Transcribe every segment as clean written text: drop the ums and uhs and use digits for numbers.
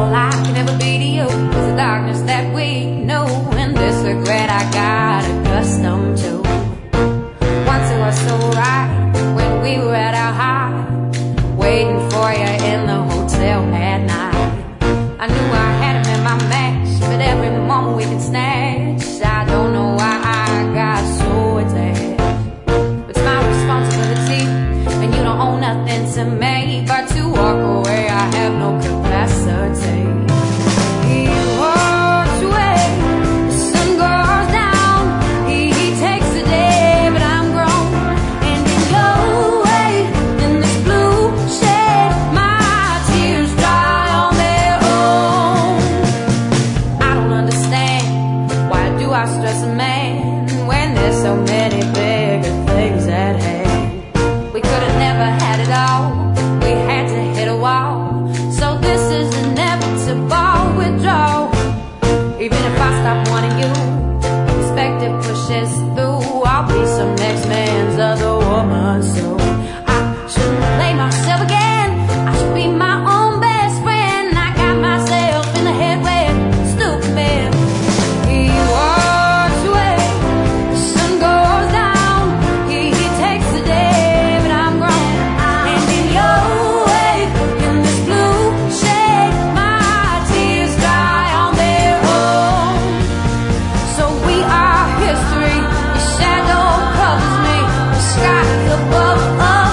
all I can ever be to you is the darkness that we know, and this regret I got accustomed to. Once it was so right when we were at our height, waiting for you in the hotel at night. I knew I had him in my match, but every moment we can snatch. I don't know why I got so attached. It's my responsibility, and you don't owe nothing to me, but to walk away I have no capacity. He walks away, the sun goes down, he takes the day, but I'm grown. And in your way, in this blue shade, my tears dry on their own. I don't understand, why do I stress a man when there's so many bigger things at hand? We could have never had it all, we had to hit a wall. So this is inevitable withdrawal. Even if I stop wanting you, respect it pushes through. I'll be some next man's other woman, so I shouldn't blame myself again. I should be my own best friend. I got myself in the head with stupid man. He walks away, the sun goes down, he takes the day, but I'm grown. And in your way, in this blue shade, my tears dry on their own. So we are history, your shadow covers me, the sky is above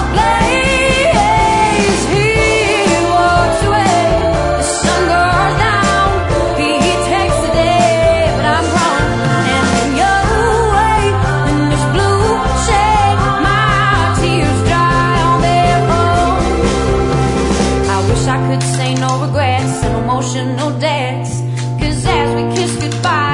ablaze. He walks away, the sun goes down, he takes the day, but I'm grown. And in your way, in this blue shade, my tears dry on their own. I wish I could say no regrets and emotional debts, 'cause as we kiss goodbye